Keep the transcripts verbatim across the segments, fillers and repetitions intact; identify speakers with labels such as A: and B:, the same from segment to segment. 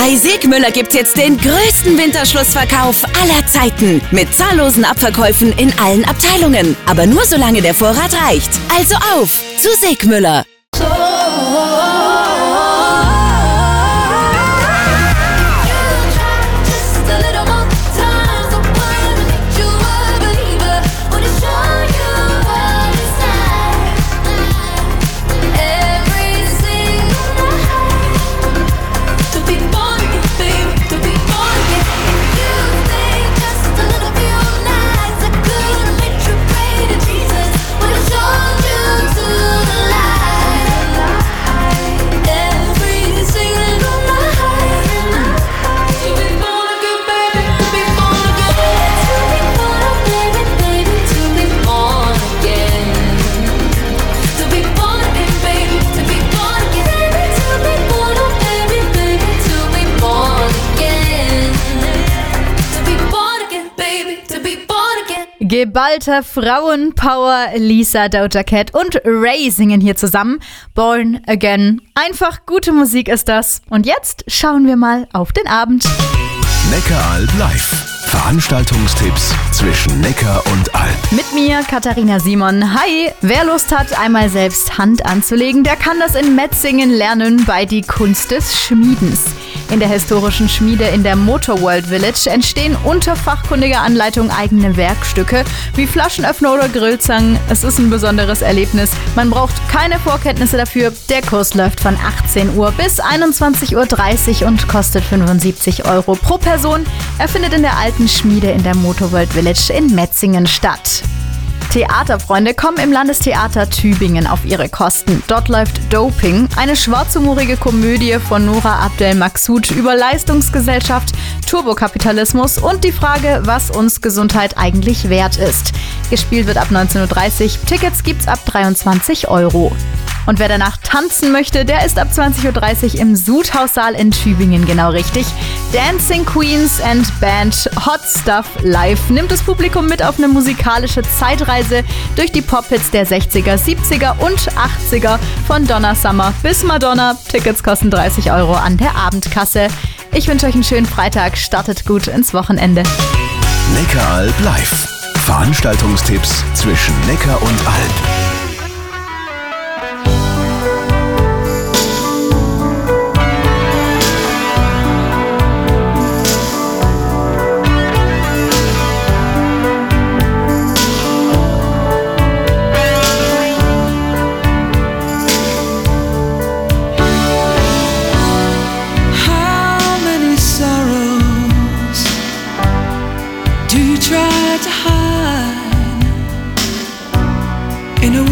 A: Bei Segmüller gibt's jetzt den größten Winterschlussverkauf aller Zeiten. Mit zahllosen Abverkäufen in allen Abteilungen. Aber nur solange der Vorrat reicht. Also auf zu Segmüller.
B: Geballte Frauenpower, Lisa, Doja Cat und Ray singen hier zusammen. Born Again. Einfach gute Musik ist das. Und jetzt schauen wir mal auf den Abend.
C: Neckaralb live. Veranstaltungstipps zwischen Neckar und Alb.
B: Mit mir, Katharina Simon. Hi! Wer Lust hat, einmal selbst Hand anzulegen, der kann das in Metzingen lernen bei die Kunst des Schmiedens. In der historischen Schmiede in der Motorworld Village entstehen unter fachkundiger Anleitung eigene Werkstücke wie Flaschenöffner oder Grillzangen. Es ist ein besonderes Erlebnis. Man braucht keine Vorkenntnisse dafür. Der Kurs läuft von achtzehn Uhr bis einundzwanzig Uhr dreißig und kostet fünfundsiebzig Euro pro Person. Er findet in der alten Schmiede in der Motorworld Village in Metzingen statt. Theaterfreunde kommen im Landestheater Tübingen auf ihre Kosten. Dort läuft Doping, eine schwarzhumorige Komödie von Nora Abdel Maksud über Leistungsgesellschaft, Turbokapitalismus und die Frage, was uns Gesundheit eigentlich wert ist. Gespielt wird ab neunzehn Uhr dreißig, Tickets gibt's ab dreiundzwanzig Euro. Und wer danach tanzen möchte, der ist ab zwanzig Uhr dreißig im Sudhaussaal in Tübingen genau richtig. Dancing Queens and Band Hot Stuff Live nimmt das Publikum mit auf eine musikalische Zeitreise durch die Pop-Hits der sechziger, siebziger und achtziger von Donna Summer bis Madonna. Tickets kosten dreißig Euro an der Abendkasse. Ich wünsche euch einen schönen Freitag, startet gut ins Wochenende.
C: Neckaralb live. Veranstaltungstipps zwischen Neckar und Alb.
D: Do you try to hide in a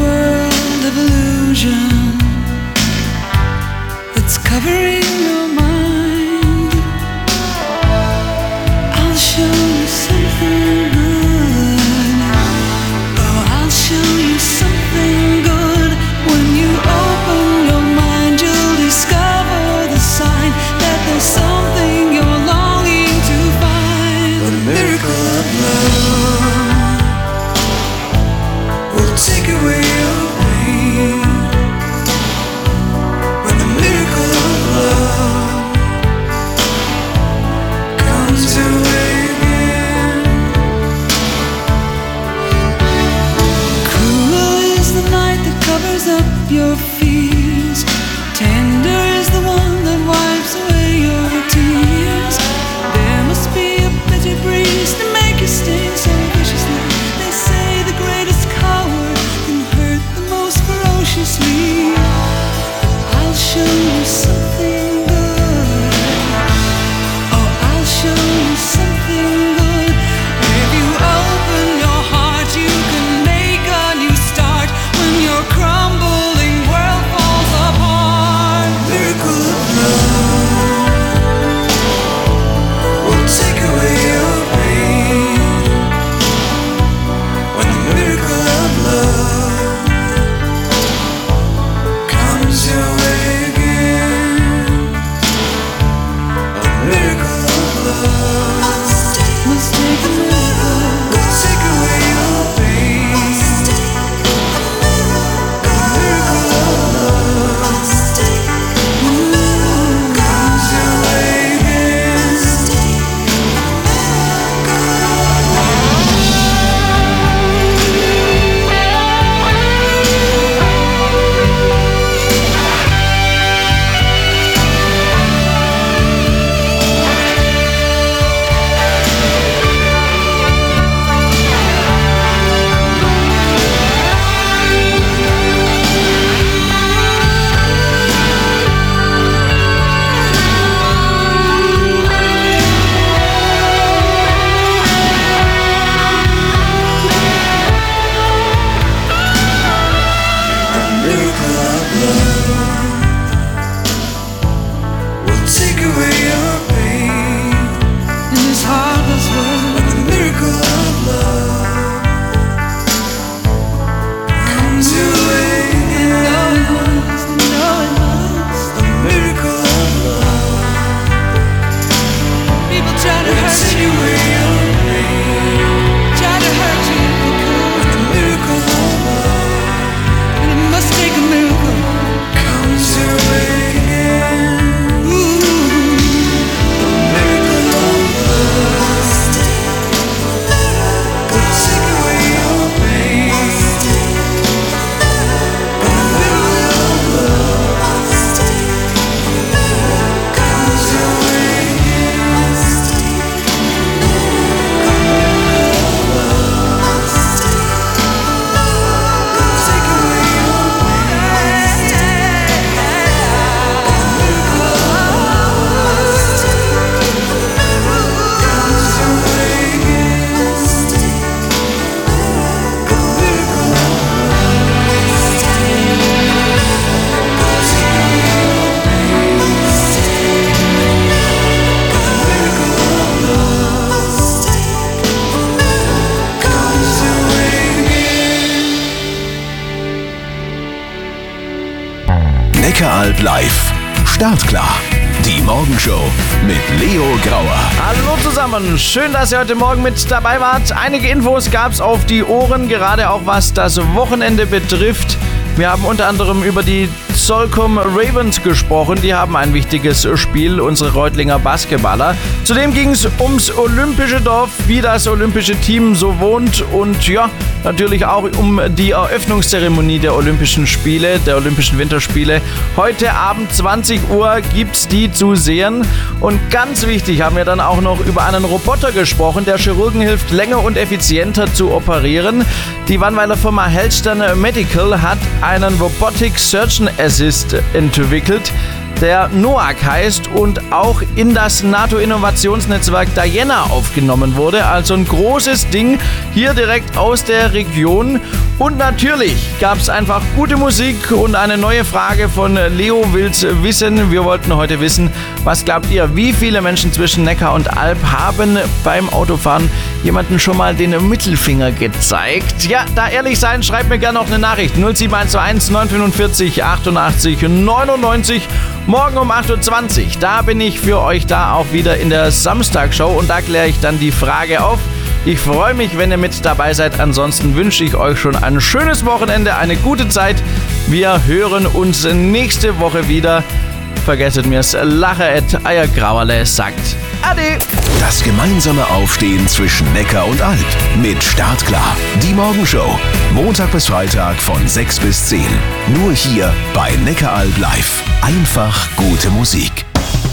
C: live. Startklar. Die Morgenshow mit Leo Grauer.
D: Hallo zusammen, schön, dass ihr heute Morgen mit dabei wart. Einige Infos gab's auf die Ohren, gerade auch was das Wochenende betrifft. Wir haben unter anderem über die Solcom Ravens gesprochen. Die haben ein wichtiges Spiel, unsere Reutlinger Basketballer. Zudem ging es ums olympische Dorf, wie das olympische Team so wohnt und ja, natürlich auch um die Eröffnungszeremonie der Olympischen Spiele, der Olympischen Winterspiele. Heute Abend zwanzig Uhr gibt's die zu sehen. Und ganz wichtig haben wir dann auch noch über einen Roboter gesprochen, der Chirurgen hilft, länger und effizienter zu operieren. Die Wannweiler Firma Hellstern Medical hat einen Robotic Surgeon Assist entwickelt, der NOAC heißt und auch in das NATO-Innovationsnetzwerk Diana aufgenommen wurde. Also ein großes Ding hier direkt aus der Region. Und natürlich gab es einfach gute Musik und eine neue Frage von Leo will's wissen. Wir wollten heute wissen, was glaubt ihr, wie viele Menschen zwischen Neckar und Alb haben beim Autofahren jemanden schon mal den Mittelfinger gezeigt? Ja, da ehrlich sein, schreibt mir gerne noch eine Nachricht. null sieben eins eins neun fünfundvierzig achtundachtzig neunundneunzig. Morgen um acht Uhr zwanzig, da bin ich für euch da auch wieder in der Samstagshow und da kläre ich dann die Frage auf. Ich freue mich, wenn ihr mit dabei seid. Ansonsten wünsche ich euch schon ein schönes Wochenende, eine gute Zeit. Wir hören uns nächste Woche wieder. Vergesst mir's, Lache at Eiergrauerle sagt Ade.
C: Das gemeinsame Aufstehen zwischen Neckar und Alb mit Startklar. Die Morgenshow. Montag bis Freitag von sechs bis zehn. Nur hier bei Neckaralb live. Einfach gute Musik.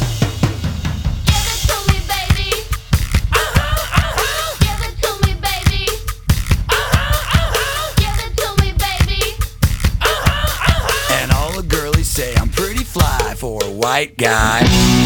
E: And all the girlies say I'm pretty fly for a white guy.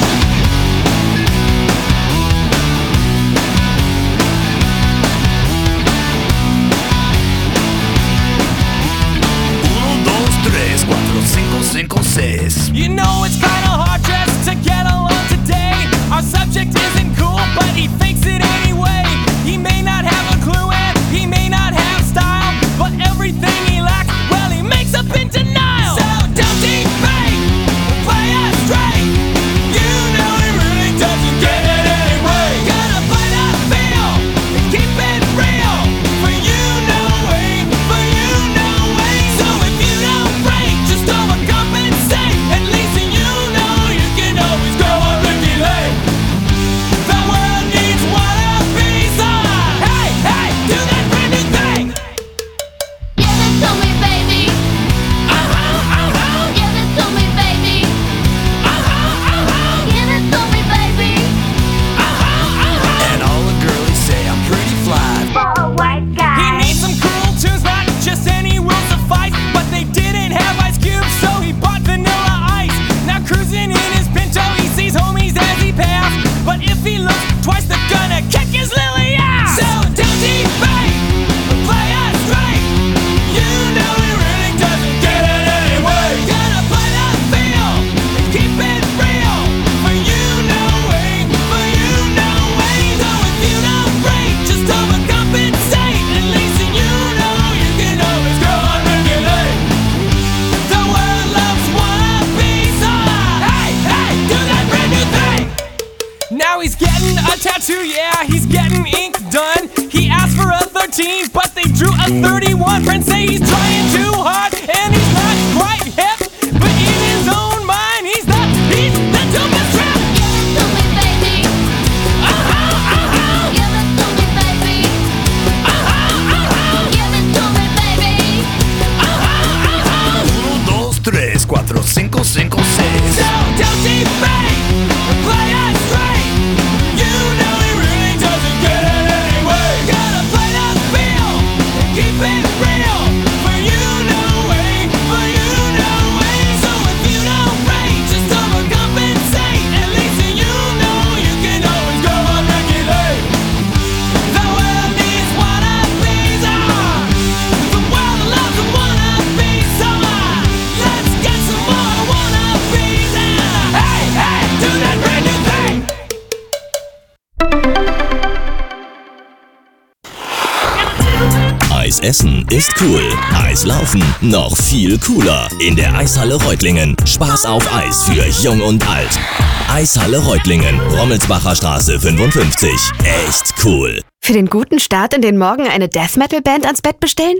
F: You know it's kinda hard just to get along today. Our subject isn't cool, but he fakes it anyway. He may not have a clue and he may not have style, but everything he lacks, well, he makes up in denial. So don't debate, play us straight. You know he really doesn't get it anyway. Gotta play that feel and keep it real. For you know way, for you know way. So if you don't break, just overcompensate. At least you know you can always go on Ricky Lake. The world needs one of these on. Hey, hey, do that brand new thing.
G: Give it to me, baby.
F: Uh-huh, uh-huh,
G: Give it to me, baby.
F: uh-huh, uh-huh,
G: Give it to me, baby.
F: uh-huh, uh-huh.
E: And all the girlies say I'm pretty fly.
G: For a white
F: He
G: guy.
F: needs some cool tunes, not just any will suffice. But they didn't have Ice Cube, so he bought Vanilla Ice. Now cruising in his Pinto, he sees homies as he passed. But if he looks twice, they're gonna kick his lily ass. So don't debate, play us straight. You know he really doesn't get it anyway. Gotta play that feel and keep it real. For you know way, for you know way. So if you don't break, just overcompensate. At least you know you can always go on regulate. The world loves wannabes. Hey, hey, do that brand new thing. Now he's getting a tattoo, yeah, he's getting ink done. He asked for a thirteen, but they drew a thirty-one. Friends say he's trying too hard, and he's not quite hip. But in his own mind, he's the, he's the dopest trip.
G: Give it to me, baby.
F: Uh-huh, uh-huh,
G: Give it to me, baby.
F: uh-huh, uh-huh,
G: Give it to me, baby.
F: uh-huh, uh-huh.
E: Uno, dos, tres, cuatro, cinco, cinco, seis.
F: So don't debate, play us straight. You know he really doesn't get it anyway. Gotta play that feel and keep it real. For you know way,
H: Eisessen ist cool. Eislaufen noch viel cooler. In der Eishalle Reutlingen. Spaß auf Eis für Jung und Alt. Eishalle Reutlingen, Rommelsbacher Straße fünfundfünfzig. Echt cool.
I: Für den guten Start in den Morgen eine Death-Metal-Band ans Bett bestellen?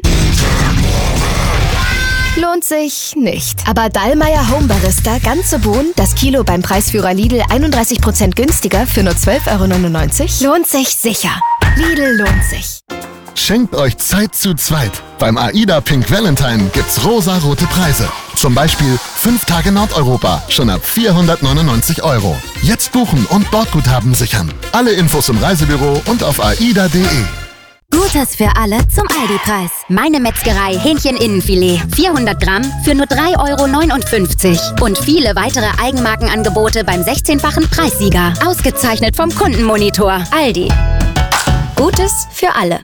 I: Lohnt sich nicht. Aber Dallmayr Home Barista ganze Bohnen, das Kilo beim Preisführer Lidl einunddreißig Prozent günstiger für nur zwölf Euro neunundneunzig. Lohnt sich sicher. Lidl lohnt sich.
J: Schenkt euch Zeit zu zweit. Beim AIDA Pink Valentine gibt's rosa-rote Preise. Zum Beispiel fünf Tage Nordeuropa, schon ab vierhundertneunundneunzig Euro. Jetzt buchen und Bordguthaben sichern. Alle Infos im Reisebüro und auf aida punkt de.
K: Gutes für alle zum Aldi-Preis. Meine Metzgerei Hähncheninnenfilet. vierhundert Gramm für nur drei Euro neunundfünfzig. Und viele weitere Eigenmarkenangebote beim sechzehnfachen Preissieger. Ausgezeichnet vom Kundenmonitor. Aldi. Gutes für alle.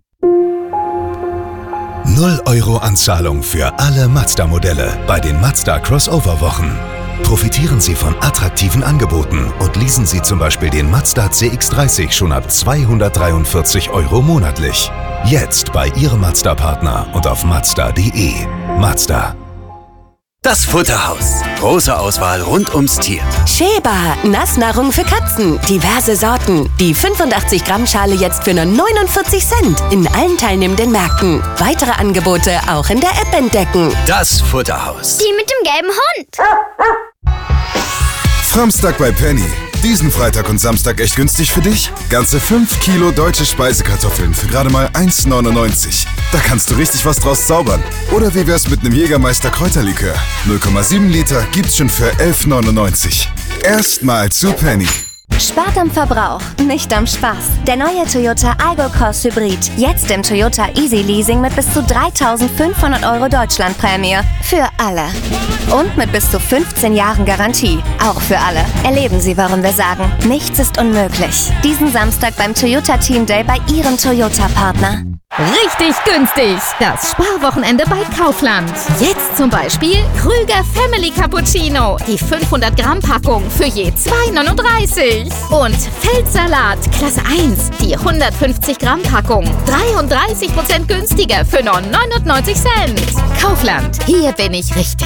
C: null Euro Anzahlung für alle Mazda-Modelle bei den Mazda Crossover-Wochen. Profitieren Sie von attraktiven Angeboten und leasen Sie zum Beispiel den Mazda C X dreißig schon ab zweihundertdreiundvierzig Euro monatlich. Jetzt bei Ihrem Mazda-Partner und auf mazda punkt de. Mazda.
L: Das Futterhaus. Große Auswahl rund ums Tier.
A: Sheba, Nassnahrung für Katzen. Diverse Sorten. Die fünfundachtzig Gramm Schale jetzt für nur neunundvierzig Cent. In allen teilnehmenden Märkten. Weitere Angebote auch in der App entdecken.
L: Das Futterhaus.
G: Die mit dem gelben Hund.
M: Framstag bei Penny. Diesen Freitag und Samstag echt günstig für dich? Ganze fünf Kilo deutsche Speisekartoffeln für gerade mal eins neunundneunzig. Da kannst du richtig was draus zaubern. Oder wie wär's mit einem Jägermeister Kräuterlikör? null Komma sieben Liter gibt's schon für elf neunundneunzig. Erstmal zu Penny.
N: Spart am Verbrauch, nicht am Spaß. Der neue Toyota Aygo Cross Hybrid. Jetzt im Toyota Easy Leasing mit bis zu dreitausendfünfhundert Euro Deutschlandprämie. Für alle. Und mit bis zu fünfzehn Jahren Garantie. Auch für alle. Erleben Sie, warum wir sagen, nichts ist unmöglich. Diesen Samstag beim Toyota Team Day bei Ihrem Toyota-Partner.
O: Richtig günstig. Das Sparwochenende bei Kaufland. Jetzt zum Beispiel Krüger Family Cappuccino. Die fünfhundert Gramm Packung für je zwei neununddreißig. Und Feldsalat Klasse eins. Die hundertfünfzig Gramm Packung. dreiunddreißig Prozent günstiger für nur neunundneunzig Cent. Kaufland. Hier bin ich richtig.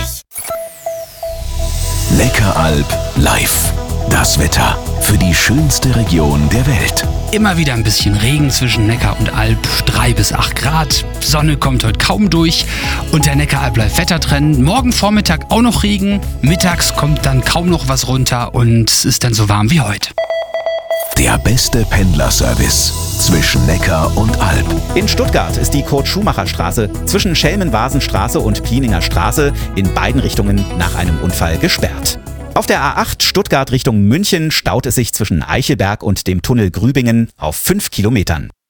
C: Neckaralb live. Das Wetter für die schönste Region der Welt.
P: Immer wieder ein bisschen Regen zwischen Neckar und Alb, drei bis acht Grad. Sonne kommt heute kaum durch und der Neckaralb bleibt Wettertrend. Morgen Vormittag auch noch Regen, mittags kommt dann kaum noch was runter und es ist dann so warm wie heute.
C: Der beste Pendlerservice zwischen Neckar und Alb.
Q: In Stuttgart ist die Kurt-Schumacher-Straße zwischen Schelmenwasenstraße und Pieninger Straße in beiden Richtungen nach einem Unfall gesperrt. Auf der A acht Stuttgart Richtung München staut es sich zwischen Eichelberg und dem Tunnel Grübingen auf fünf Kilometern.